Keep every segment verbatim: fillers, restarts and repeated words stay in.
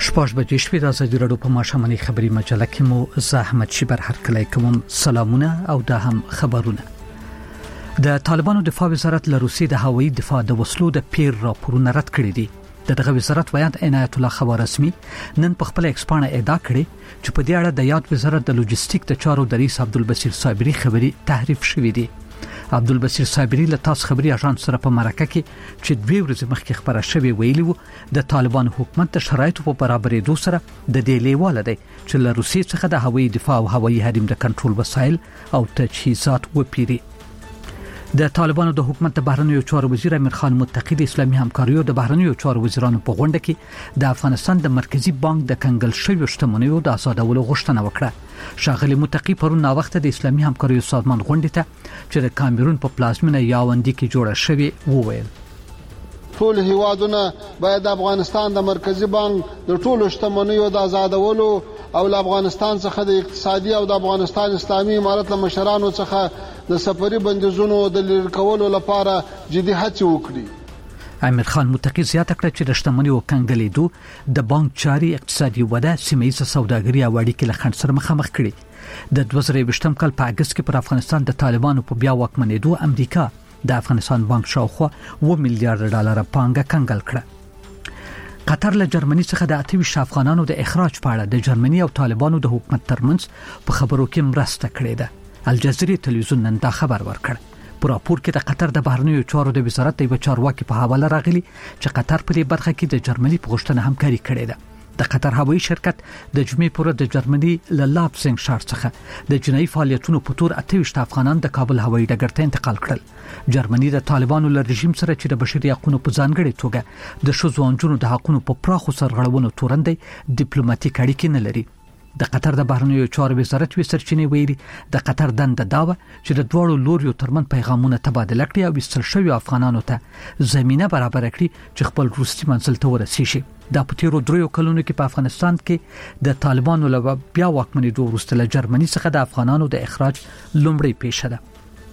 شپږ بجې شپې د ازادي راډیو په ماشوماني خبري مجله کې مو زحمت شبر هرکلی کوم. سلامونه او د هم خبرونه. د طالبانو دفاع وزارت له روسیې د هوایي دفاع د وسلو د پیر راپورونه رد کړی دي. دغه وزارت ویاند عنایت الله خوارزمي نن په خپل ایکسپانه ادعا کړې چې په دې اړه د یاد وزارت د لوجستیک د چارو د رئیس عبدالبصیر صابری خبري تحریف شوې دي. عبدالبصیر صابری له تاسو خبري اژانس سره په مرکه کې چې دوی ورځې مخکې خبره شوې ویلي وو د طالبان حکومت د شرایطو په برابرېدو سره د دې لیواله دی چې له روسیې څخه د هوایي دفاع او هوایي حریم د کنټرول وسایل او تجهیزات وپیري. د طالبانو د حکومت د بهرنیو چارو وزیر امیر خان متقی د اسلامي همکاریو د بهرنیو چارو وزیرانو په غونډه کې د افغانستان د مرکزی بانک د کنګل شویو شتمنیو د آزادولو غوښتنه وکړه. شاغلی متقی پرون نا وخت د اسلامي همکاریو سازمان غونډې ته چې د کامرون په پلازمینه یاوندی کې جوړه شوې وویل ټول هیوادونه باید افغانستان د مرکزی بانک د ټولو شتمنیو د آزادولو او له افغانستان څخه د اقتصادي او د افغانستان اسلامي امارت له مشرانو څخه د سفري بندیزونو د لرې کولو لپاره جدي هڅې وکړي. امیر خان متقی زیاته کړه چې د شتمنیو کنګلېدو د بانک چاري اقتصادي وده سیمه‌ییزه سوداګري او اړیکې له خنډ سره مخامخ کړي. د دوه زره یوولسم کال په اگست کې پر افغانستان د طالبانو په بیا واکمنېدو امریکا د افغانستان بانک شاوخوا اوه میلیارډ ډالر پانګه کنګل کړه. قطر له جرمني څخه د اتوي افغانانو د اخراج په اړه د جرمني او طالبانو د حکومت ترمنځ په خبرو کې مرسته کړې ده. الجزیره تلویزیون نن دا خبر ورکړ. په راپور کې د قطر د بهرنیو چارو د وزارت د چارواکي په حواله راغلي چې قطر په دې برخه کې د جرمني په غوښتنه همکاري کړې ده. د قطر هوایي شرکت د جمعې پورې د جرمني له لابسنګ ښار څخه د جنایي فعالیتونو په تور اتوي افغانان د کابل هوایي ډګر ته انتقال کړل. جرمني د طالبانو له رژیم سره چې د بشري حقوقو په ځانګړي توګه د ښځو او نجونو د حقوقو په پراخو سرغړونو تورندې ډیپلوماټیک اړیکې نه لري. د قطر د بهرنیو چارو وزارت وی سرچینې ویلي د قطر دنده داوه چې د دوړو لوريو ترمن پیغامونه تبادله کړي او وستل شوی افغانانو ته زمينه برابر کړي چې خپل روسي منزل ته ورسیږي. د پټیرو درو کلونو کې په افغانستان کې د طالبانو له بیا واکمنېدو وروسته له جرمني څخه د افغانانو د اخراج لومړی پیښه ده.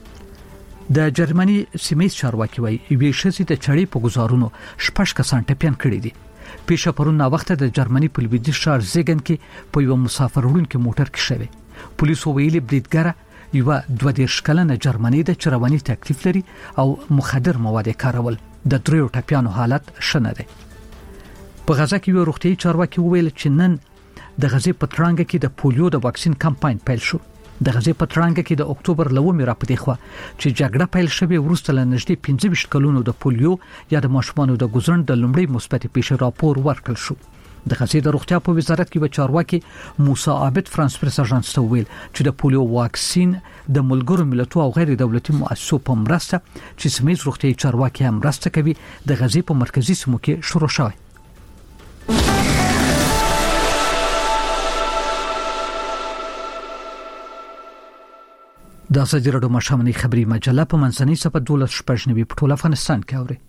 د جرمني سیمې چارواکي وایي یوې شخصي د چړې په گزارونو شپږ کسان ټپيان کړي دي. پیښه پرون نا وخت د جرمني په لویدیځ ښار زیګن کې په یو مسافر وړونکو موټر کې شوه. پولیسو ویلي بریدګر یو دوه دیرش کلنه جرمني د چرواني تکلیف لري او مخدر مواد کارول. د دریو ټپيانو حالت شنه ده. په غزا کې یو روغتي چارواکي ویل چې نن د غزې په ترانګ کې د پولیو د واکسین کمپاین پیل شو. د غزې په ترانګ کې د اکتوبر لومړۍ راپدې خو چې جګړه پیل شوه ورسته له نږدې پنځه ویشت کلونو د پولیو یا د ماشومانو د ګوزن د لومړۍ مثبت پیښې راپور ورکړل شو. د غزې د روغتیا په وزارت کې و چارواکي موسی عابد فرانس پریس اژانس ته ویل چې د پولیو واکسین د ملګرو ملتونو او غیر دولتي مؤسسو په مرسته چې سیمه روغتي چارواکي هم مرسته کوي د غزې په مرکزی سیمو کې شروع شوه. د ازادي راډیو ماشوماني خبري مجله په منځنۍ صفحه دولس شپږ نوي په ټول افغانستان کې اوري.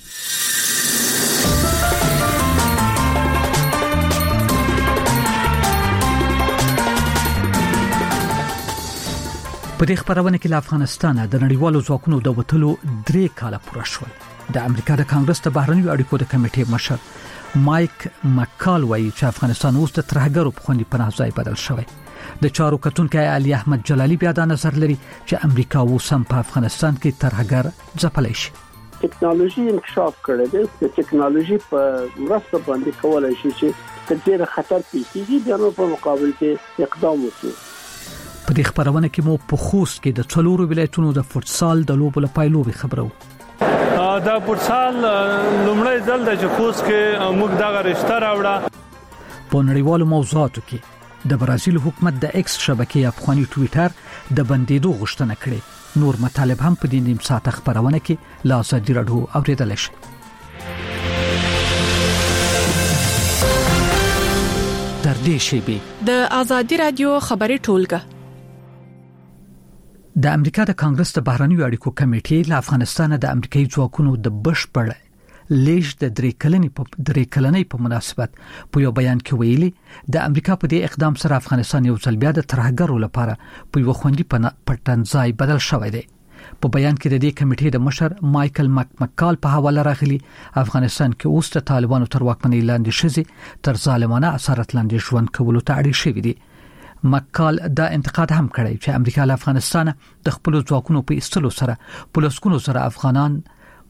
په دې خبرونه کې له افغانستانه د نړیوالو ځواکونو د وټلو درې کاله پوره شول. د امریکا د کانګرس د بهرنیو اړیکو د کمیټې مشر مایک مکال وایي چې افغانستان اوس د ترهګرو په خوندې پناه ځای بدل شوی. د چارو کتونکو علي احمد جلالی بیا دا نظر لري چې امریکا اوس هم په افغانستان کې ترهګر ځپلای شي. ټکنالوژي انکشاف کړی دی. د ټکنالوژي په مرسته باندې کولای شي چې کله خطر پیښ کیږي بیا نو په مقابل کې اقدام وکړي. په دې خبرونه کې مو په خوست کې د څلورو ولایتونو د فوتسال د لوبو لپاره لوبي خبرو. دا فوتسال لومړی ځل د خوست کې موږ دغه رشتہ راوړه. په نړیوالو موضوعاتو کې د برازیل حکومت د ایکس شبکې افغاني ټوئیټر د بندیدو غوښتنه کړې. نور مطالب هم په دې نیم ساعت خبرونه کې لا ازادي راډیو اوریدل شي. تر دې شی به د ازادي راډیو خبري ټولګه د امریکا د کانګرس د بهرنیو اړیکو کمیټې له افغانستان د امریکایي ځواکونو د بشپړ لیش د درې کلنې په درې کلنې په مناسبت په یو بیان کې ویلي د امریکا په دې اقدام سره افغانستان یو ځل بیا د ترهګرو لپاره په یو خوندي پټنځای بدل شوی دی. په بیان کې د دې کمیټې د مشر مايكل مک مکال په حواله راغلي افغانستان کې اوس د طالبانو تر واکمنۍ لاندې شزي تر ظالمانه اثرات لاندې ژوند کولو ته اړ شوی دي. مکال دا انتقاد هم کړی چې امریکا له افغانستان د خپل ځواکونو په ایستلو سره پولیسونو سره افغانان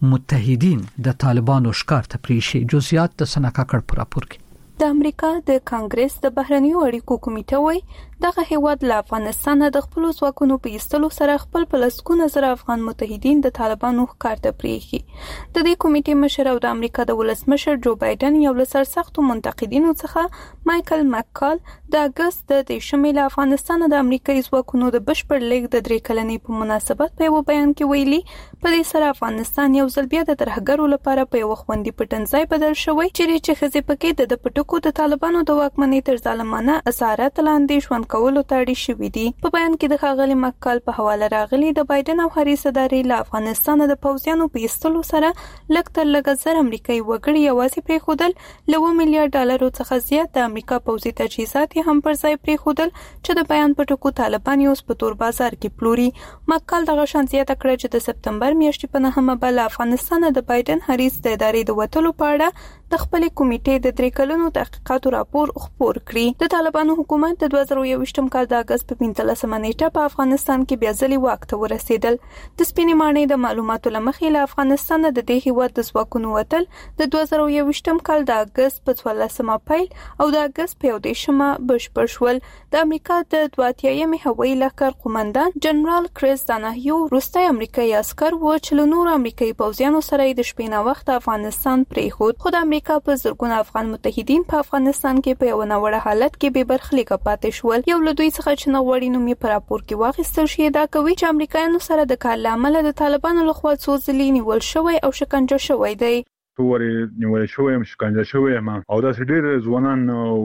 متحدین د طالبانو ښکار ته پریشي. جزئیات د سناکا کړ پر راپور کې. د امریکا د کانګرس د بهرنیو اړیکو کمیټه وایي دغه هیواد له افغانستان د خپل ځواکونو په ایستلو سره خپل پلسکونه سره افغان متحدین د طالبانو ښکار ته پریږي. د دې کمیټې مشر او د امریکا د ولسمشر جو بایدن یو له سرسختو منتقدینو څخه مايكل مکال د اگست د دیشمې له افغانستان د امریکایي ځواکونو د بشپړ لیږد د درې کلنې په مناسبت په یو بیان کې ویلي په دې سره افغانستان یو ځل بیا د ترهګرو لپاره په یو خوندي پټنځای بدل شوی چې چې خزي پکې د پټکو د طالبانو د واکمنۍ تر ظالمانه اسارت لاندې ژوند کولو ته اړ شوی دي. په بیان کې د ښاغلي مکال په حواله راغلي د بایدن او هریس ادارې له افغانستان د پوځیانو په ایستلو سره لږ تر لږه زر امریکایي وګړي یوازې پرېښودل، له اووه میلیارډ ډالرو څخه زیات د امریکا پوځي تجهیزات هم پر ځای پرېښودل چې د بیان په ټکو طالبان یې اوس په تور بازار کې پلوري. مکال دغه شان زیاته کړه چې د سپتمبر میاشتې په نهمه به له افغانستان د بایدن هریس د ادارې د وتلو په اړه د خپلې کمیټې د درې کلونو تحقیقاتو راپور خپور کړي. د طالبانو حکومت د دوه زره یوویشتم کال د اگست په پنځلسمه نیټه په افغانستان کې بیا ځلې واک ته ورسېدل. د سپینې ماڼۍ د معلوماتو له مخې له افغانستان د دې هیواد د ځواکونو وتل د دوه زره یوویشتم کال د اگست په څوارلسمه پیل او د اگست په یو دېرشمه بشپړ شول. د امریکا د دوه اتیایمې هوایي لښکر قومندان جنرال کریس داناهیو وروستی امریکایي عسکر و چې له نورو امریکایي پوځیانو سره یې د شپې ناوخته افغانستان پرېښود. خو د امریکا په زرګونه افغان متحدین په افغانستان کې په یو ناوړه حالت کې بې برخلیکه پاتې شول. یو له دوی څخه چې نغوړي نوم یې په راپور کې واخیستل شي دا کوي چې امریکایانو سره د کار له امله د طالبانو لخوا څو ځلې نیول شوی او شکنجه شوی دی. تورې نیول شوی هم شکنجه شوی هم او داسې ډېر ځوانان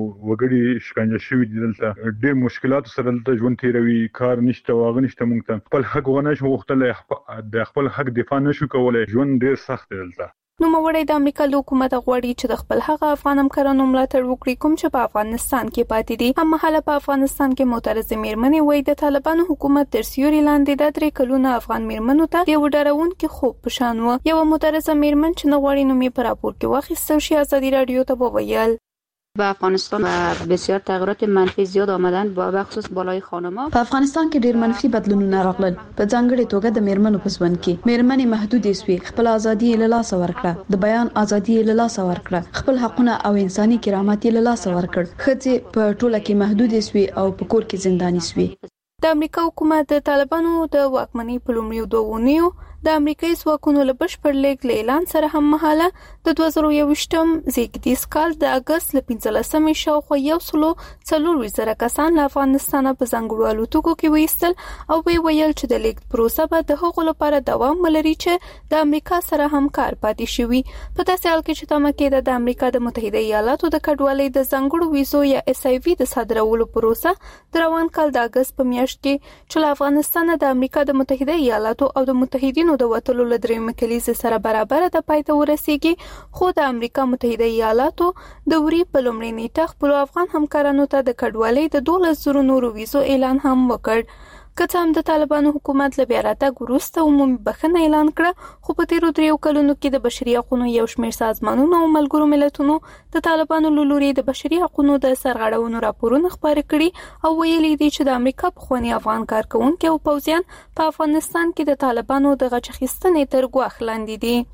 وګړي شکنجه شوي دي. دلته ډېر مشکلات سره دلته ژوند تېروي، کار نشته، واغه نشته، موږ ته خپل حق ونه شو غوښتلی، د خپل حق دفاع نشو کولی. ژوند ډېر سخت دی دلته. نوموړی د امریکا له حکومت غواړي چې د خپل هغه افغان همکارانو ملاتړ وکړي کوم چې په افغانستان کې پاتې دي. هممهاله په افغانستان کې معترضې میرمنې وایي د طالبانو حکومت تر سیوري لاندې د درې کلونه افغان میرمنو ته یو ډارونکي خوب په شان و. یوه معترضه میرمن چې نه غواړي نوم یې په راپور کې واخیستل شي ازادي راډیو ته وویل به افغانستان بسیار تغییرات منفی زیاد آمدن با بخصوص بالای خانم‌ها. په افغانستان کې ډېر منفي بدلونونه راغلل، په ځانګړي توګه د میرمنو په ژوند کې. میرمنې محدودې شوې، خپل ازادي له لاسه ورکړه، د بیان ازادي له لاسه ورکړه، خپل حقونه او انساني کرامت له لاسه ورکړ. ښځې په ټوله کې محدودې شوې او په کور کې زنداني شوې. د امریکا حکومت د طالبانو د واکمنۍ په لومړیو دوه اونیو د امریکایي ځواکونو له بشپړ لیږد له اعلان سره هم مهاله د دوه زره یوویشتم زیږدیز کال د اګست له پنځلسمې شاوخوا یو سلو څلورویشت زره کسان له افغانستانه په ځانګړو الوتکو کې وایستل او وی ویل چې د لیږد پروسه به د هغو لپاره دوام ولري چې د امریکا سره هم کار پاتې شوي. په داسې حال کې چې تمه کېده د امریکا د متحده ایالاتو د کډوالۍ د ځانګړو ویزو یا اس ای وي د صادرولو پروسه د روان کال د اګست په میاشت کې چې له افغانستانه د امریکا د متحده ایالاتو او د متحدینو د وټلو له درېیمې کلیزې سره برابر د پای ته ورسیږي. خو د امریکا متحده ایالاتو د وري په لومړۍ نیټه خپلو افغان همکارانو ته د کډوالۍ د دولس زرو نورو ویزو اعلان هم وکړ. که څه هم د طالبانو حکومت له بیا راتګ وروسته عمومي بخښنه اعلان کړه، خو په تېرو دریو کلونو کې د بشري حقونو یو شمېر سازمانونو او ملګرو ملتونو د طالبانو له لوري د بشري حقونو د سرغړونو راپورونه خپاره کړي او ویلي دي چې د امریکا پخواني افغان کارکوونکي او پوځیان په افغانستان کې د طالبانو د غچ اخیستنې تر ګواښ لاندې دي.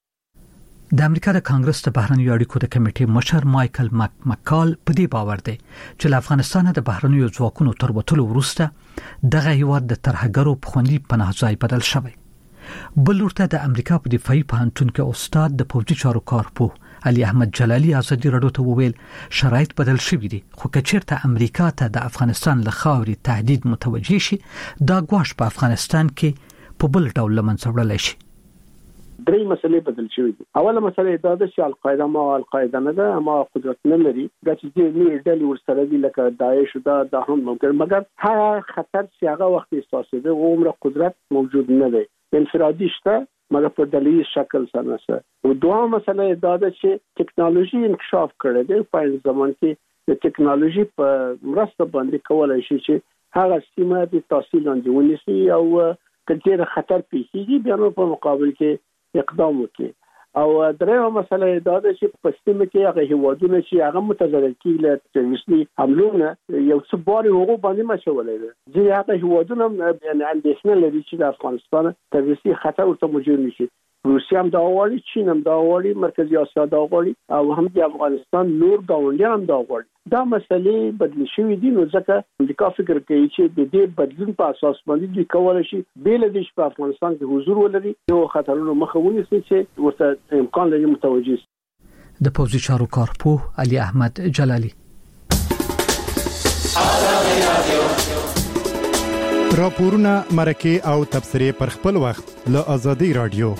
د امریکا د کانګرس د بهرنیو اړیکو د کمیټې مشر مايكل مک مکال په دې باور دی چې له افغانستان د بهرنیو ځواکونو تر وتلو وروسته دغه هیواد د ترهګرو په خوندي پناه ځای بدل شوی. بل ورته د امریکا په دفاعي پوهنتون کې استاد د پوځي چارو کارپوه علي احمد جلالي ازادي راډیو ته وویل شرایط بدل شوي دي، خو که چیرته امریکا ته د افغانستان له خاورې تهدید متوجه شي دا ګواښ په افغانستان کې په بل ډول لمنځه وړلی شي. درې مسلې بدل شوې دي. اوله مسله دا ده چې القاعده ما القاعده نه ده، ما قدرت نه لري، دا چې دې ډلې ورسره دي لکه داعش دا د هم ممکن، مګر هغه خطر چې هغه وخت احساسېده او عمره قدرت موجود نه دی، انفرادي شته مګر په ډلهیز شکل سره نه. او دوه مسله دا ده چې ټکنالوژي انکشاف کړی دی په زمان کې د ټکنالوژي په مرسته باندې کولای شي چې هغه سیمه د تحصیل لاندې ونیسي او کله خطر پیښیږي بیا نو په مقابل کې اقدام وکړي. او درېمه مسله دا ده چې په سیمه کې هغه هیوادونه چې هغه متضرر کیږي له تروریستي حملونو یو څه باري هغه باندې مشولې ده چې هغه هیوادونه یعنی اندېښنه لري چې د افغانستان تروریستي خطر ورته موجود نشي. روسیه هم دا غواړي، چین هم دا غواړي، مرکزی اسیا دا غواړي او هم د افغانستان نور ګاونډیان هم دا غواړي. دا مسلې بدل شوې دي نو ځکه امریکا فکر کوي چې د دې بدلون په اساس باندې دوی کولای شي بیل د په افغانستان کې حضور ولري او خطرونو مخه ونیسي چې ورته امکان لري متوجه شي. د پوځي چارو کارپوه علي احمد جلالي. راپورونه مرکه او تبصره پر خپل وخت له آزادي رادیو.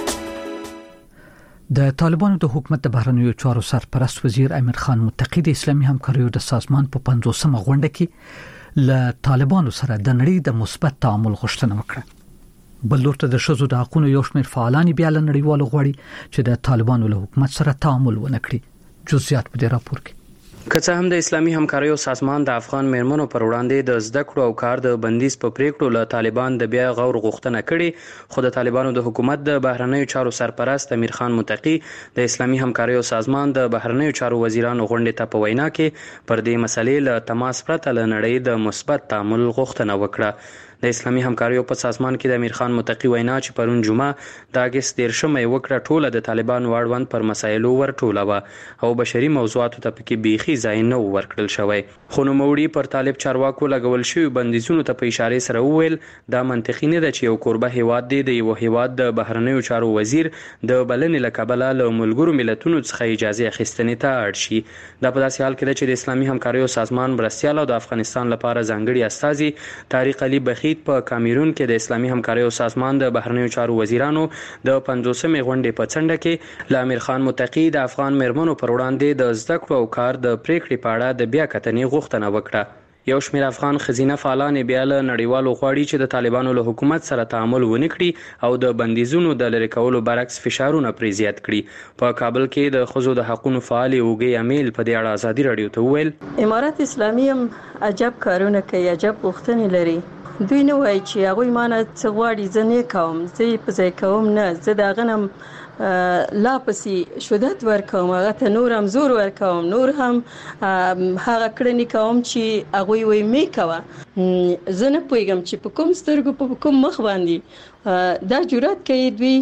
د طالبانو د حکومت د بهرنیو چارو سرپرست وزیر امیر خان متقی د اسلامي همکاریو د سازمان په پنځوسمه غونډه کې له طالبانو سره د نړۍ د مثبت تعامل غوښتنه وکړه. بل لورته د شذو د حقوقو یو شمېر فعالان بیا له نړیوالو غواړي چې د طالبانو له حکومت سره تعامل ونه کړي. جزئیات په دې راپور کې. که څه هم د اسلامي همکاریو سازمان د افغان میرمنو پر وړاندې د زده کړو او کار د بندیز په پریکړو له طالبان د بیا غور غوښتنه کړې، خو د طالبانو د حکومت د بهرنیو چارو سرپرست امیر خان متقی د اسلامي همکاریو سازمان د بهرنیو چارو وزیرانو غونډې ته په وینا کې پر دې مسلې له تماس پرته له نړۍ د مثبت تعامل غوښتنه وکړه. د اسلامي همکاریو په سازمان کې د امیر خان متقی وینا چې پرون جمعه د اگست دیرشمه وکړه ټوله د طالبان واړوند پر مسایلو ورټوله او بشري موضوعاتو ته پکې بیخي ځای نه ورکړل شوی. خو نوموړي پر طالب چارواکو لګول شوی بندیزونو ته په اشاره سره وویل دا منطقي نه ده چې یو کوربه هیواد دی د یو هیواد د بهرنیو چارو وزیر د بلنې له کبله له ملګرو ملتونو څخه اجازه اخیستنې ته اړ شي. دا په داسې حال کې ده چې د اسلامي همکاریو سازمان مرستیال او د افغانستان لپاره ځانګړي استازي طارق علي بخیت په کامیرون کې د اسلامي همکاریو سازمان د بهرنیو چارو وزیرانو د پنځوسمې غونډې په څنډه کې ل امیر خان متقی د افغان میرمنو پر وړاندې د زده کړو او کار د پریکړې په اړه د بیا کتنې غوښتنه وکړه. یو شمېر افغان ښځینه فعالان بیا له نړیوالو غواړي چې د طالبانو له حکومت سره تعامل ونه کړي او د بندیزونو د لرې کولو برعکس فشارونه پرې زیات کړي. په کابل کې د ښځو د حقوقو فعال اوږې امیل په دې اړه ازادي رادیو ته وویل امارات اسلامي هم عجب کارونه کوي، عجب غوښتنې لري. دوی نه وایي چې هغوی مانه څه غواړي، زه نه کوم، زه یې په ځای کوم نه، زه د هغه نه لا پسې شدت ورکوم، هغه ته نور هم زور ورکوم، نور هم هغه کړنې کوم چې هغوی وایي مې کوه. زه نه پوهېږم چې په کوم سترګو په کوم مخ باندې دا جرأت کوي دوی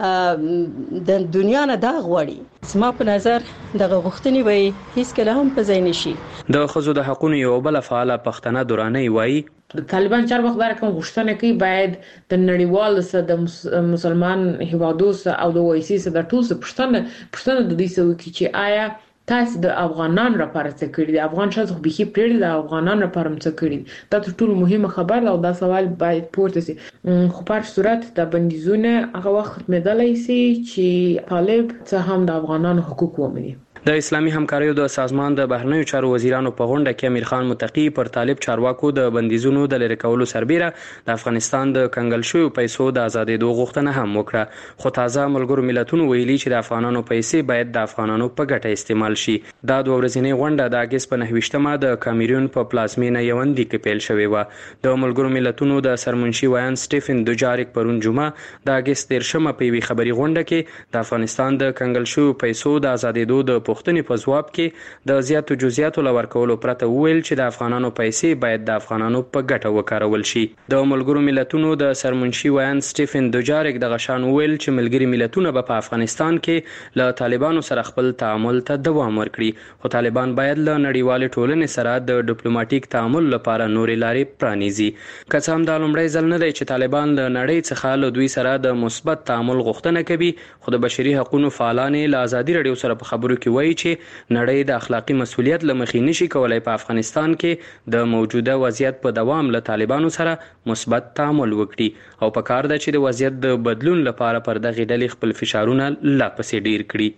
د دنیا نه دا غواړي. زما په نظر دغه غوښتنې وایي هیڅکله هم په ځای نشي. د ښځو د حقوقو یو بله فعاله پښتنه درانۍ وایي د طالبان چار وخت دا کوم غوښتنه کوي باید د نړیوال سره د مسلمان هیوادو سره او د وایسي سره د ټول څه پښتنه پښتنه د دې سوي چې آیا تاسو د افغانانو لپاره څه کړی دی، افغان شاته خو به پرېړي د افغانانو لپاره څه کړی. دا ټول مهمه خبره او دا سوال باید پورته شي. خو په صورت د بندیزونه هغه وخت مدلای شي چې طالب څه هم د افغانانو حقوق ومني. د اسلامي همکاریو د سازمان د بهرنیو چارو وزیرانو په غونډه کې امیر خان متقی پر طالب چارواکو د بندیزونو د لری کولو سربیره د افغانستان د کنګل شوی پیسو د آزادېدو غوښتنه هم وکړه. خو تازه ملګرو ملتونو ویلي چې د افغانانو پیسې باید د افغانانو په ګټه استعمال شي. دا دوه ورځنۍ غونډه د اگست په نهویشتمه د کامیرون په پلازمینه یوندي کې پیل شوې و. د ملګرو ملتونو د سرمنشي ویان سټیفن دوجاریک پرون جمعه د اگست دیرشمه په وی خبري غونډه کې د افغانستان د کنګل شوی پیسو د آزادېدو د پوښتنې په ځواب کې د زیاتو جزئیاتو لور کولو پرته وویل چې د افغانانو پیسې باید د افغانانو په ګټه وکارول شي. د ملګرو ملتونو د سرمنشي ویان سټیفن دوجاریک دغه شان وویل چې ملګري ملتونه به په افغانستان کې له طالبانو سره خپل تعامل ته دوام ورکړي، خو طالبان باید له نړیوال ټولنې سره د ډیپلوماټیک تعامل لپاره نورې لارې پرانیزي. که څه هم دا لومړی ځل نه دی چې طالبان له نړۍ څخه له دوی سره د مثبت تعامل غوښتنه کوي، خو د بشري حقوقو فعالان له ازادي رادیو سره په خبرو کې وایي چې نړۍ د اخلاقی مسؤلیت لمخې نشي کولای په افغانستان کې د موجوده وضعیت په دوام له طالبانو سره مثبت تعامل وکړي او په کار ده چې د وضعیت د بدلون لپاره پر دغه ډلې خپل فشارونه لا پسې ډیر کړي.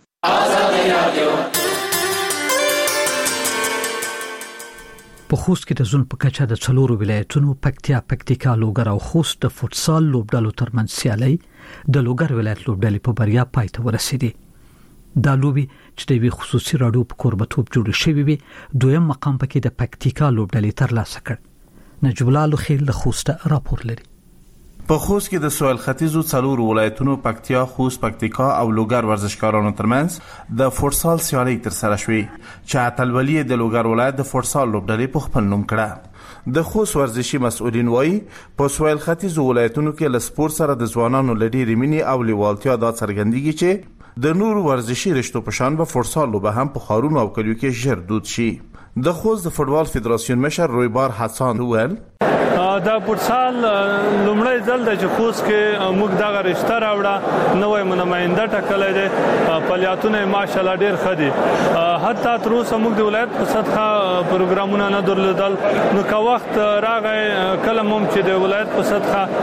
په خوست کې د زون په کچه د څلورو ولایتونو پکتیا، پکتیکا، لوګر او خوست د فوتسال لوبډالو ترمنځ سیالي د لوګر ولایت لوبډلې په بریا پای ته ورسېدې. دا لوبي چې د وی خصوصي راډیو په کوربتوب جوړ شوی وي دویم مقام پکې د پکتیکا لوبډلې ترلاسه کړ. نجیب الله خیل د خوست راپور لري. په خوست کې د سویل ختیځو څلور ولایتونو پکتیا، خوست، پکتیکا او لوګر ورزشکارانو ترمنځ د فوټسال سیالي ترسره شوې چې اتلولي د لوګر ولایت د فوټسال لوبډلې په خپل نوم کړه. د خوست ورزشي مسؤلین وایي په سویل ختیځو ولایتونو کې له سپورت سره د ځوانانو له ډېرې مینې او لیوالتیا دا څرګندېږي چې د نورو ورزشي رشتو په شان به فوټسال لوبه هم په ښارونو او کلیو کې ژر دود شي. د خوست د فوټبال فدراسیون مشر رویبار حسان وویل دا فوټسال لومړی ځل د خوست کې موږ دغه رشته راوړه، نوې نماینده ټاکلې ده، فعالیتونه ماشاءالله ډېر ښه دي. حتی تر اوسه موږ د ولایت په سطحه پروګرامونه نه درلودل، نو که وخت راغی کله هم چې د ولایت په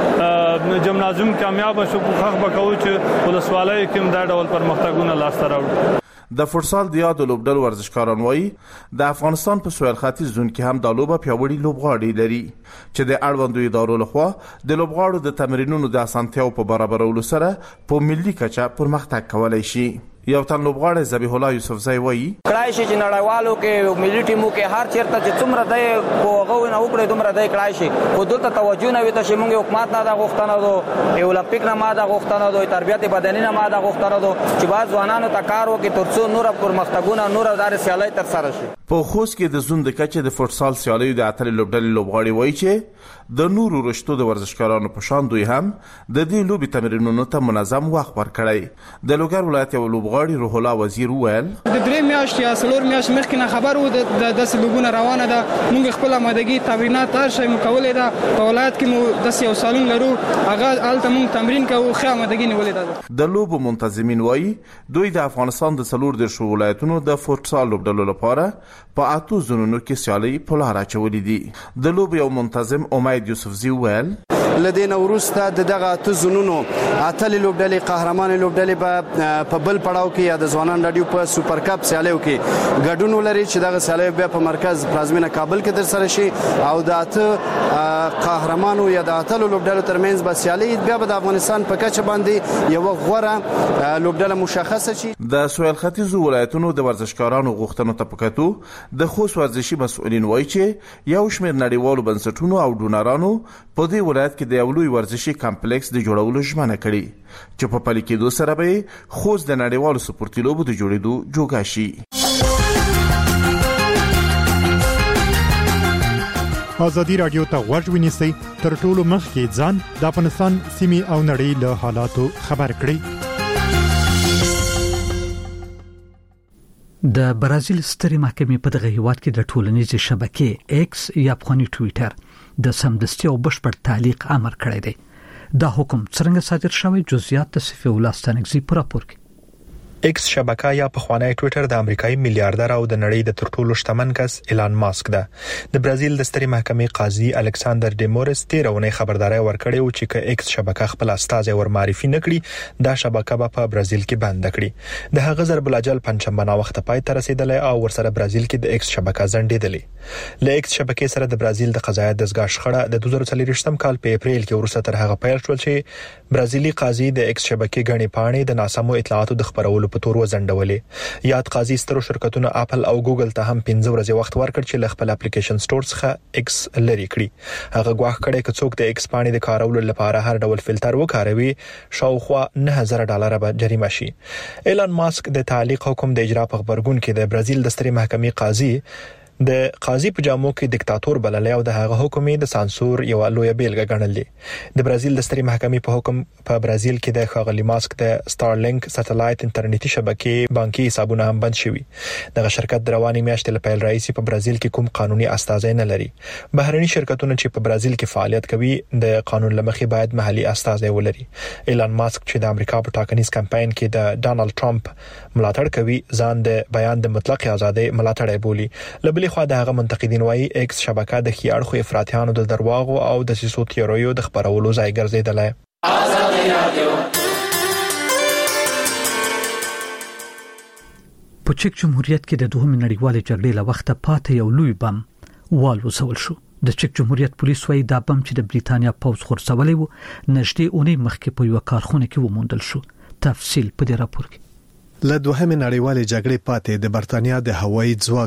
سطحه جمنازیوم کامیاب شو، کوښښ به کوو چې ولسوالۍ کې هم دا ډول پرمختګونه لاسته راوړو. د فوټسال د یادو لوبډلو ورزشکاران وایي د افغانستان په سویل ختیځ زون کې هم د لوبه پیاوړي لوبغاړي لري چې د اړوندو ادارو لخوا د لوبغاړو د تمرینونو د اسانتیاو په برابرولو سره په ملي کچه پرمختګ کولای شي. یو تن لوبغاړی ذبیح الله یوسفزی وایي کړای شي چې نړیوالو کې ملي ټیمو کې هر چیرته چې څومره دی کوغه نه وکړي دومره دی کړای شي، خو دلته توجه نه وي ته چې موږ حکومت نه دا غوښتنه دو، اولمپیک نه ما دا غوښتنه دو، تربیت بدني نه ما دا غوښتنه دو چې باز ځوانانو ته کار وکړي ترڅو نور پرمختګونه نور دار سیالي تر سره شي. په خوست کې د زون د کچې د فوټسال سیالیو د اتل لوبډلې لوبغاړي وایي چې د نورو رشتو د ورزشکارانو په شان دوی هم د دې لوبي تمرینونو ته منظم وخت ورکړی. د لوګر ولایت یو لوبغاړي روح الله وزیر وویل د درې میاشتې یا څلور میاشتې مخکې نه خبر وو د داسې لوبونه روانه ده، موږ خپل آمادګي تمرینات هر شی مو کولې ده. په ولایت کې مو داسې یو سالون لرو، هغه هلته موږ تمرین کوو، ښه آمادګي نیولې ده. د لوبو منتظمین وایي دوی د افغانستان د څلور دېرشو ولایتونو د فوټسال لوبډلو لپاره په اتو زونونو کې سیالۍ په لار اچولې دي. د لوبو یو منتظم امید یوسفزي وویل لدین وروسته د دغه اته زونونو اتل لوبډلې قهرمان لوبډلې په بل پړاو کې یا د ځوانان رادیو په سوپر کپ سیالیو کې ګډون ولري چې دغه سیالیو بیا په مرکز پلازمینه کابل کې ترسره شي او د اته قهرمانو یا د اتل لوبډلو ترمنځ به سیالي بیا د افغانستان په کچه باندې یو غوره لوبډله مشخصه شي. د سویل ختیځو ولایتونو د ورزشکارانو غوښتنو ته پکاتو د خوست ورزشي مسؤلین وایي چې یو شمېر نړیوالو بنسټونو او ډونرانو په دې ولایت کې د یو لوی ورزشي کمپلیکس د جوړولو ژمنه کړې چې په پلي کېدو سره به خوست د نړیوالو سپورتي لوبو د جوړېدو جوګه شي. ازادي راډیو ته غوږ ونیسئ، تر ټولو مخکې ځان د افغانستان سیمې او نړۍ له حالاتو خبر کړئ. د برازیل سترې محکمې په دغه هیواد کې د ټولنیزې شبکې ایکس یا افغاني ټوئیټر د سمدستي او بشپړ تعلیق امر کړی دی. دا حکم څنګه صادر شوی؟ جزئیات د صفی الله ستانکزی پر راپور کې. ایکس شبکه یا پخوانی ټوئیټر د امریکایي میلیارډر او د نړۍ د تر ټولو شتمن کس ایلان ماسک ده. د برازیل د سترې محکمې قاضي الکساندر ډیمورس تیرونه خبرداري ورکړې و چې ک ایکس شبکه خپل استازي ور معرفي نکړي دا شبکه به په برازیل کې بند کړي. د هغه ضرب الاجل پنځمبه نا وخت پای ته رسیدلې او ورسره برازیل کې د ایکس شبکه ځنډېدلې. ل ایکس شبکې سره د برازیل د قضایت دستګاه شخړه د دوه زره څلور کال په اپریل کې ورسره تر هغه پیل شول چې برازیلي قاضي د ایکس شبکې غني پاڼې د ناسمو اطلاعاتو د خبرولو په تور وزندولې. یاد قاضي سترو شرکتونو اپل او ګوګل ته هم پنځه ورځې وخت ورکړ چې ل خپل اپلیکیشن سٹور څخه ایکس لري کړي. هغه غواخ کړي چې څوک د ایکس پاڼې د کارولو لپاره هر ډول فلټر وکاروي شاوخوا نه هزار ډالر به جریمه شي. ایلان ماسک د تعلیق حکم د اجرا په خبرګون کې د برازیل د سترې محکمې قاضي د قاضي په جامو کې دیکتاتور بللی او د هغه حکم د سانسور یو لوی بیلګه ګڼلې. د برازیل د سترې محکمې په حکم په برازیل کې د ښاغلي ماسک د سټارلینک سټلایټ انټرنیټي شبکې بانکي حسابونه هم بند شوي. دغه شرکت د رواني میاشتې له پیل راهیسې په برازیل کې کوم قانوني استازی نه لري. بهرني شرکتونه چې په برازیل کې فعالیت کوي د قانون لمخې باید محلي استازی ولري. ایلان ماسک چې د امریکا په ټاکنیز کمپاین کې د ډانلډ ټرمپ ملاتړ کوي ځان د بیان د مطلق ازادۍ ملاتړی بولي. لبلې خو د هغه منتقدین وایي ایکس شبکه د خيار خو افراطیانو د درواغو او د سیاسو تیوریو د خبرولو ځای ګرځیدلای. په چک جمهوریت کې د دوه نړیوالې جګړې له وخته پاتې یو لوی بم والوځول شو. د چک جمهوریت پولیس وایي دا بم چې د بریتانیا پوځ خورڅولې و نږدې اونۍ مخکې په یو کارخونه کې وموندل شو. تفصیل په دې راپور کې. له دوهمې نړیوالې جګړې پاتې د بریتانیا د هوایي ځواک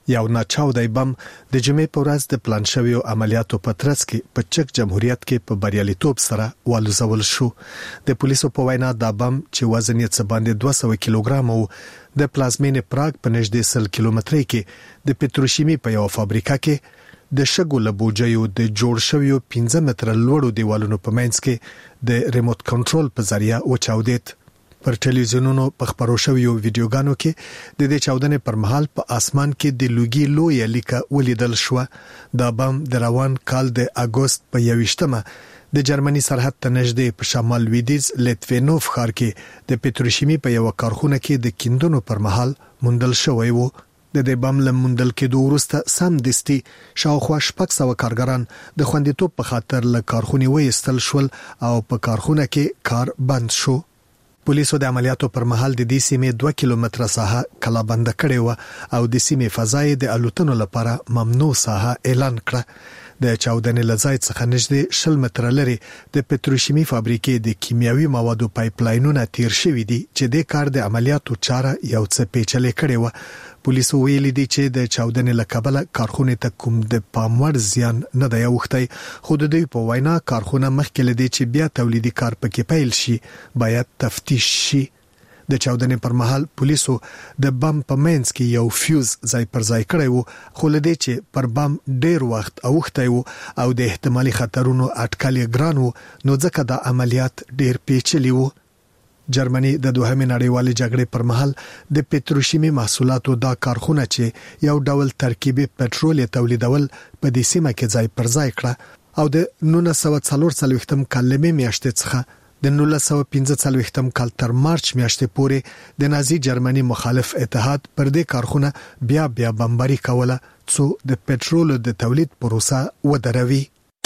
یو ناچاودی بم د جمعې په ورځ د پلان شویو عملیاتو په ترڅ کې په چک جمهوریت کې په بریالیتوب سره والوزول شو. د پولیسو په وینا دا بم چې وزن یې څه باندې دوه سوه کیلوګرام وو د پلازمینې پراګ په نږدې سل کیلومترۍ کې د پتروشیمي په یو فابریکه کې د شګو له بوجیو د جوړ شویو پنځه متره لوړو دیوالونو په منځ کې د ریموټ کنټرول په ذریعہ وچاودید. پر ټلویزیونونو په خبرو شویو ویډیوګانو کې د دې چاودنې پر مهال په اسمان کې د لوګي لوی لیکه ولیدل شو. دا بم د روان کال د اگست په یویشتمه د جرمني سرحد ته نږدې په شمال لویدیز لیتوینوف ښار کې د پتروشیمي په یو کارخونه کې د کیندونو پر مهال موندل شوی وو. د دې بم له موندل کېدو وروسته سم دستي شاوخوا شپږ سوه کارګران د خوندیتوب په خاطر له کارخونې وایستل شول او په کارخونه کې کار بند شو. پولیسو د عملیاتو پر مهال د دې سیمې دوه کیلومتره ساحه کلا بند کړې و او د سیمې فضای د الوتنو لپاره ممنوع ساحه اعلان کړه. د چاودنې لځای څخه نږدې شل متره لري د پتروشیمي فابریکې د کیمیاوي موادو پایپ لاینونه تیر شوي دي چې د کار د عملیاتو چاره یو څه پیچلې کړې و. پولیسو ویلي دي چې د چاودنې له کبله کارخونه ته کوم د پاموړ زیان نه دی اوښتی، خو د دوی په وینا کارخونه مخکې لدی چې بیا تولیدي کار پکې پیل شي باید تفتیش شي. د چاودنې پر مهال پولیسو د بم په منځ کې یو فیوز ځای پر ځای کړی وو، خو لدی چې پر بم ډیر وخت اوښتی وو او د احتمالي خطرونو اټکل یې ګران وو، نو ځکه دا عملیات ډیر پیچلي وو. جرمني د دوهمې نړیوالې جګړې پر مهال د پتروشیمي محصولاتو دا کارخونه چې یو ډول ترکیبي پټرول تولیدول په دې سیمه کې ځای پر ځای کړه او د نولس سوه څلور څلوېښتم کال له میاشتې څخه د نولس سوه پنځه څلوېښتم کال تر مارچ میاشتې پورې د نازي جرمني مخالف اتحاد پر دې کارخونه بیا بیا بمباري کوله څو د پټرول د تولید پروسه ودروي.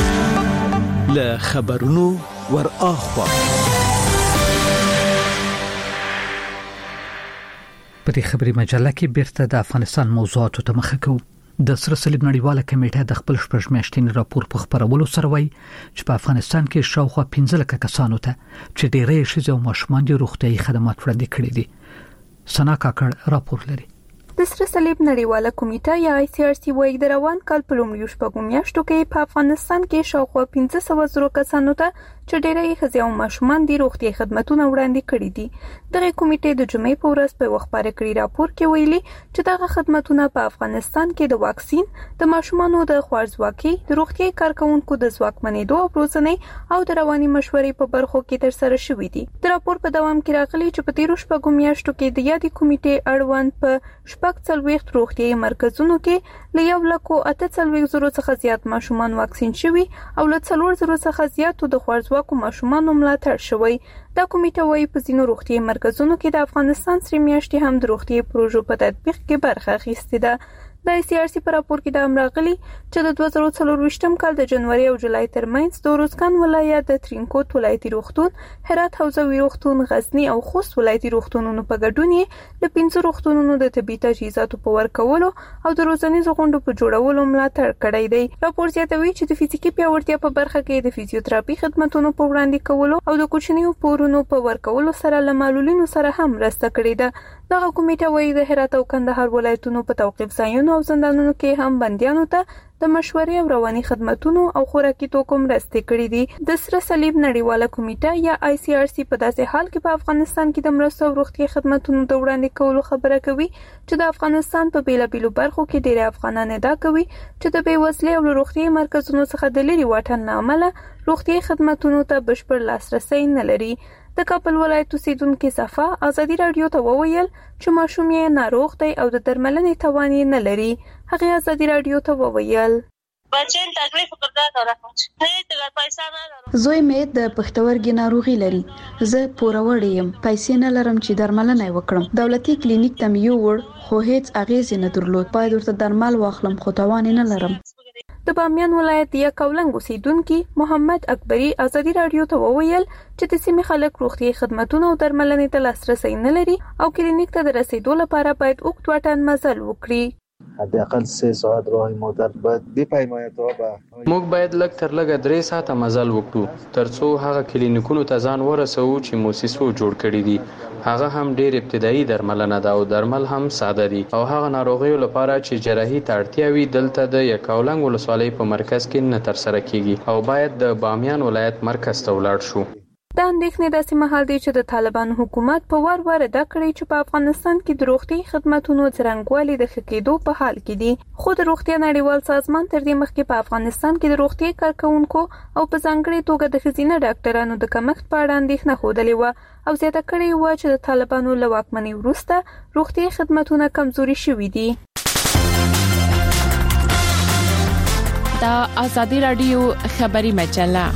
له خبرونو ور اخوا په دې خبري مجله کې بیرته د افغانستان موضوعاتو ته مخه کوو. د سره صلیب نړیواله کمیټه د خپل شپږ میاشتې راپور په خبرولو سره وایي چې په افغانستان کې شاوخوا پنځه لکه کسانو ته چې ډېری ښځې او ماشومان د روغتیايي خدمات وړاندې کړي دي. سنا کاکړ راپور لري. د سره صلیب نړیواله کمیټه یا آی سی آر سی وايي د روان کال په لومړیو شپږو میاشتو کې په افغانستان کې شاوخوا پنځه سوه زره کسانو ته چې ډېری ښځې او ماشومان د روغتیايي خدماتونه وړاندې کړي دي. دغه کمیټې د جمعې په ورځ په خبري کړي راپور کې ویلي چې دغه خدماتونه په افغانستان کې د واکسین، د ماشومانو د خوارځواکۍ، د روغتیايي کارکونکو د ځواکمنېدو او روزنې او د رواني مشورې په برخو کې ترسره شوې دي. د راپور په دوام کې راغلي چې په تیرو شپږو میاشتو کې د یادې کمیټې اړوند په شپږ څلوېښت روغتیايي مرکزونو کې له یو لکو اته څلوېښت زرو څخه زیات ماشومان واکسین شوي او له څلور زرو څخه زیاتو د خوارځواکو ماشومانو ملاتړ شوی. دا کمیټه وايي په ځینو روغتیايي مرکزونو کې د افغانستان سری میاشتې هم د روغتیايي پروژو په تطبیق کې برخه اخیستې ده. د آی سی آر سی په راپور کې د امراغلي چې د دوه زره څلورویشتم کال د جنوري او جولای ترمنځ د روزګان ولایت د ترینکوټ ولایتي روغتون، هرات حوزوي روغتون، غزنی او خوست ولایتي روغتونونو په ګډون یې له پنځه روغتونونو د طبي تجهیزاتو په ورکولو او د روزنیزو غونډو په جوړولو ملاتړ کړی دی. راپور زیاتوي چې د فزیکي پیاوړتیا په برخه کې د فزیوتراپي خدماتونو په وړاندې کولو او د کوچنیو پورونو په ورکولو سره له معلولینو سره هم مرسته کړې ده. دغه کمیټه وايي د هرات او کندهار ولایتونو په توقیف ځایونو او زندانونو کې هم بندیانو ته د مشورې او رواني خدماتونو او خوراکي توکو مرستې کړې دي. د سره صلیب نړیواله کمیټه یا آی سی آر سی په داسې حال کې په افغانستان کې د مرستو او روغتیايي خدماتونو د وړاندې کولو خبره کوي چې د افغانستان په بیلابیلو برخو کې ډېر افغانان ادعا کوي چې د بېوزلۍ او روغتیايي مرکزونو څخه د لرې واټن له امله روغتیايي خدماتونو ته بشپړ لاسرسی نه لري. د کابل ولایت اوسیدونکو صفا ازادي رادیو ته وویل چې ماشوم یې ناروغ دی او د درملنې توان یې نه لري. هغه ازادي رادیو ته وویل بچن تکلیف کړه دا راځي نه د پیسې نه لرم. زوی مې د پښتورګي ناروغي لري. زه پوروړی یم، پیسې نه لرم چې درملنه وکړم. دولتي کلینیک ته مې یوړ خو هیڅ اغیز نه درلود. باید ورته درمل واخلم خو توان نه لرم. د بامیان ولایت یا کولنګ اوسیدونکو محمد اکبری ازادي رادیو ته وویل چې د سیمې خلک روغتیايي خدماتو او درملنې ته لاسرسي نه لري او کلینیک ته د رسیدو لپاره باید اوږد واټن مزل وکړي. حداقل سه ساعت راه موټر باید بپیماید تا به موږ باید لږ تر لږه درې ساعته مزل وکړو ترڅو هغه کلینیکونو ته ځان ورسوو چې موسسو جوړ کړي دي. هغه هم ډېر ابتدایي درملنه ده او درمل هم ساده دي او هغه ناروغیو لپاره چې جراحي ته اړتیا وي دلته د یکاولنګ ولسوالۍ په مرکز کې نه ترسره کیږي او باید د بامیان ولایت مرکز ته ولاړ شو. دا اندېښنې داسې مهال دی چې د طالبانو حکومت په وار وار ادا کړی چې په افغانستان کې د روغتي خدماتو څرنګوالي د ښه کېدو په حال کې دي. خو د روغتیا نړیوال سازمان تر دې مخکې په افغانستان کې د روغتي کارکونکو او په ځانګړي توګه د ښځینه ډاکټرانو د کمښت په اړه اندېښنه ښودلې وه او زیاته کړې وه چې د طالبانو له واکمنۍ وروسته روغتي خدماتونه کمزوري شوي دي. دا آزادي رادیو خبري مجله.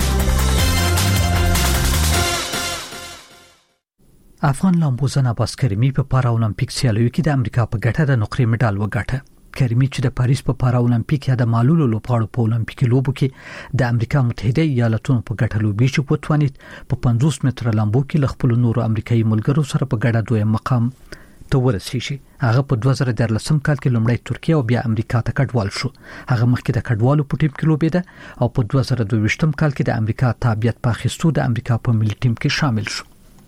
افغان لامبوزن عباس کریمی په پارا اولمپیک سیالیو کې د امریکا په ګټه د نقرې مډال وګاټه. کریمی چې د پاریس په پارا اولمپیک یا د مالولو لوبغاړو په اولمپیک لوبو کې د امریکا متحده ایالاتونو په ګټه لوبي چې وتوانید په پنځوس متره لامبو کې ل خپل نورو امریکایي ملګرو سره په ګډه دویم مقام ته ورسیږي. هغه په دوه زره ديارلسم کال کې لومړی ترکیه او بیا امریکا ته کډوال شو. هغه مخکې د کډوالو په ټیم کې لوبېده او په دوه زره دوه ویشتم کال کې د امریکا تابعیت په اخیستو د امریکا په ملي ټیم کې شامل شو.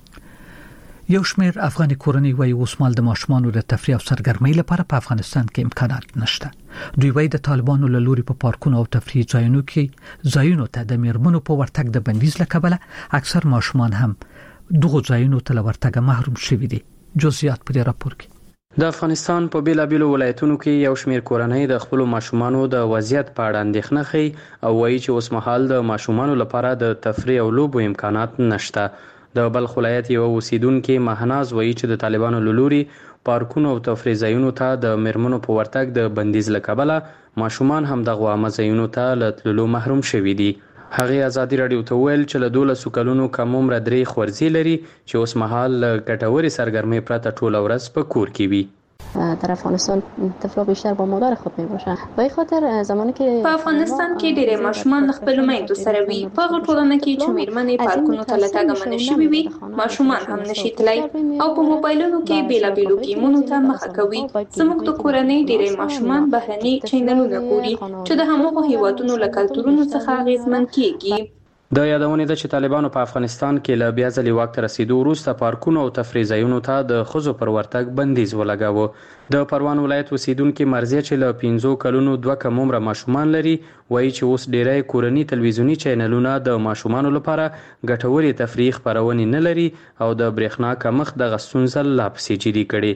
یو شمېر افغاني کورنۍ وايي اوس مال د ماشومانو د تفریح او سرګرمۍ لپاره په افغانستان کې امکانات نشته. دوی وايي د طالبانو له لوري په پارکونو او تفریح ځایونو کې ځایونو ته د میرمنو په ورتګ د بندیز لکبله اکثر ماشومان هم دغه ځایونو ته له ورتګ محروم شوي دي. جزئیات په دې راپور کې. د افغانستان په بیلابیلو ولایتونو کې یو شمېر کورنۍ د خپل ماشومانو د وضعیت په اړه اندېښنه ښیي او وایي چې اوس مهال د ماشومانو لپاره د تفریح او لوبو امکانات نشته. د بلخ ولایت یو اوسیدونکو مهناز وایي چې د طالبانو له لوري پارکونو او تفریح ځایونو ته د میرمنو په ورتګ د بندیز لکبله ماشومان هم دغه عامه ځایونو ته له تللو محروم شوي دي. هغه آزادي رادیو ته ویل چې له دولسو کلونو کم عمره درې خورځي لري چې اوس مهال ګټوري سرګرمۍ پرته ټول ورځ په کور کې وي. در افغانستان طفلا بیشتر با مادر خود می باشن. به خاطر زمانی که په افغانستان کې ډېر ماشومان خپل میندو سره وي. په ټولنه کې چې میرمنې پارکونو ته لټاګ منل شوي وي ماشومان هم نشي تلای او په موبایلونو کې بیلابیلو گیمونو ته مخه کوي. زموږ د کورنۍ ډېر ماشومان بهرني چینلونه ګوري چې د همغو هیوادونو له کلتورونو څخه اغیزمن کیږي. د یادونې ده چې طالبانو په افغانستان کې له بیا ځلې واک ته رسیدو وروسته پارکونو او تفریح ځایونو ته د ښځو پر ورتګ بندیز ولګاوه. د پروان ولایت اوسیدونکو مرزیه چې له پنځو کلونو دوه کم عمره ماشومان لري وایي چې اوس ډیری کورني تلویزیونی چینلونه د ماشومانو لپاره ګټوري تفریح خبرونه نه لري او د برېښنا کمښت د غستونزل لا پسې جدي کړي.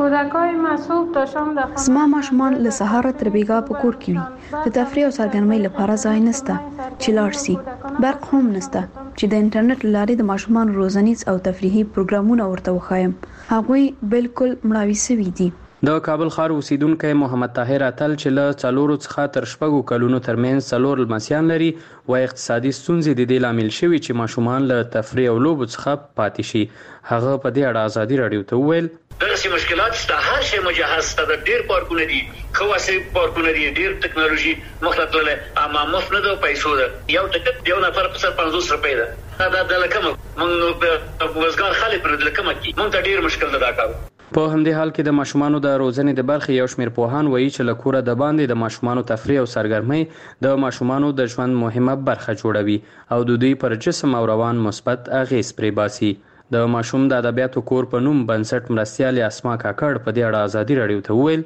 زما ماشومان له سهار تر بیګا په کور کې وي. د تفریح او سرګرمۍ لپاره ځای نشته چې لاړ شي. برق هم نشته چې د انټرنیټ لارې د ماشومان روزنیز او تفریحي پروګرامونه ورته وخایم. هغوی بالکل مړاوي شوي دي. د کابل ښار اوسیدونکو محمد طاهر اتل چې له څلورو څخه تر شپږو کلونو ترمنځ څلور لمسیان لري وایي اقتصادي ستونزې د دې لامل شوي چې ماشومان له تفریح او لوبو څخه پاتې شي. هغه په دې اړه آزادي رادیو ته وویل دغه مشکلات شته، هر شی مجهز ته د ډیر پارکونه دي، خواصي پارکونه دي، ډیر ټکنالوژي مخلطله اما مفت نه د پیسو ده. یو ټکټ یو نفر په سر پنځوس روپۍ ده. دا د لکه موږ په وزګار خالي پر د لکه مکی موږ ته ډیر مشکل ده دا کار. په همدې حال کې د ماشومانو د روزنې د برخې یو شمېر پوهان وایي چې له کوره د باندې د ماشومانو تفریح او سرګرمۍ د ماشومانو د ژوند مهمه برخه جوړوي او د دوی پر جسم او روان مثبت اغېز پرې باسي. د ماشوم د ادبیاتو کور په نوم بنسټ مرستیال اسما کاکړ په دې اړه آزادي رادیو ته وویل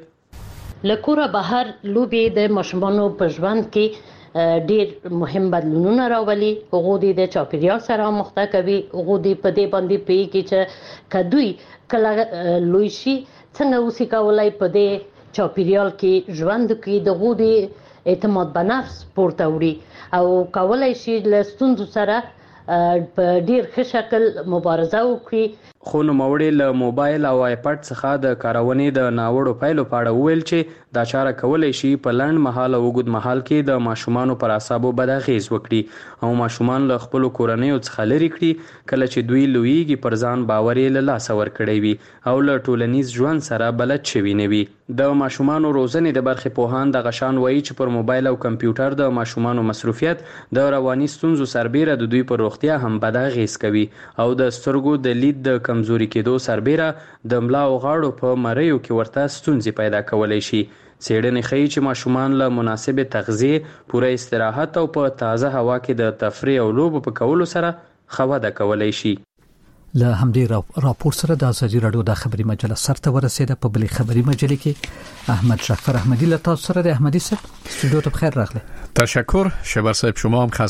له کوره بهر لوبې د ماشومانو په ژوند کې ډیر مهم بدلونونه راولي. هغه د چاپیریال سره مخته کوي. هغه د په دې باندې پیږي چې کدوې کله لوی شي څنګه اوسې کولای په دې چاپیریال کې ژوند کې د غوډي اعتماد په نفس پورته وړي او کولای شي له ستونزو سره په ډیر ښه شکل مبارزه وکړي. خو نوموړي له موبایل او آیپډ څخه د کارونې د ناوړو پایلو په اړه وویل چې دا چاره کولای شي په لنډ مهال او اوږد مهال کې د ماشومانو پر اعصابو بد اغېز وکړي او ماشومان له خپلو کورنیو څخه لرې کړي کله چې دوی لویږي پر ځان باور یې له لاسه ورکړی وي او له ټولنیز ژوند سره بلد شوي نه وي. د ماشومانو روزنې د برخې پوهان دغه شان وایي چې پر موبایل او کمپیوټر د ماشومانو مصروفیت د رواني ستونزو سربیره د دوی پر روغتیا هم بد اغېز کوي او د سترګو د لید د کمزوري کېدو سربیره د ملا او غاړو په مریو کې ورته ستونزې پیدا کولای شي. څېړنې ښیي چې ماشومان له مناسبې تغذیې، پوره استراحت او په تازه هوا کې د تفریح او لوبو په کولو سره ښه وده کولی شي. له همدې راپور سره د ازادي راډیو د خبري مجله سرته ورسېده. په بلې خبري مجلې کې احمد جعفر احمدی له تاسو سره د احمدی صاحب استودیو ته بخیر راغلی. تشکر شبر صاحب، شما هم